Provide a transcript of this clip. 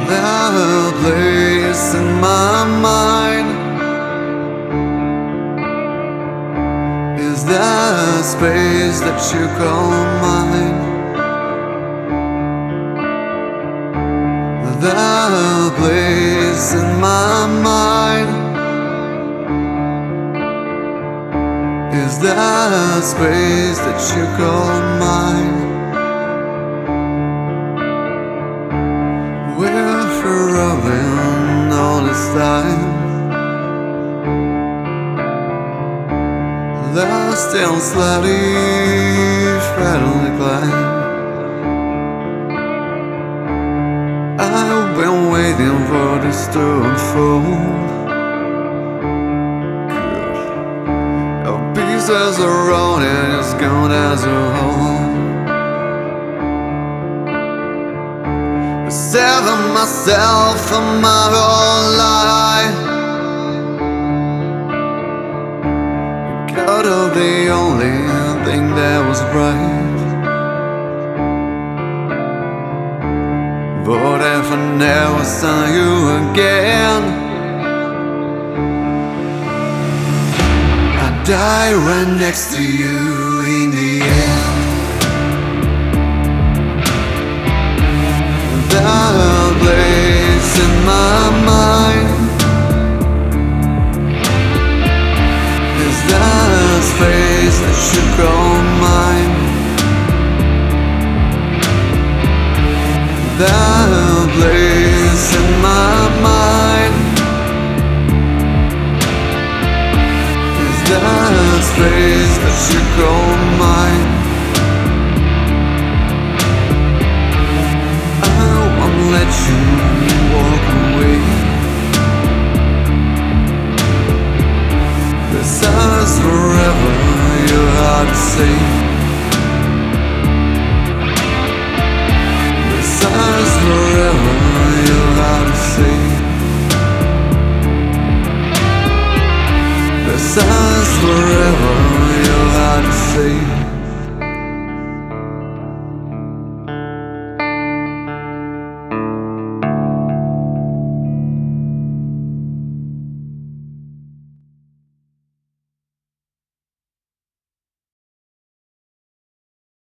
The place in my mind is the space that you call mine. The place in my mind is the space that you call mine. We're forever all this time, lost and slightly straddling climb. I've been waiting for this to unfold. Good. Pieces are wrong and it's gone as a whole. Saving myself for my whole life, got of the only thing that was right. But if I never saw you again, I'd die right next to you in the end. The place in my mind is the space that you call mine. The place in my mind is the space that you call mine. Let you walk away. This is forever, you're hard to say. This is forever, you're hard to say. This is forever, you're hard to say.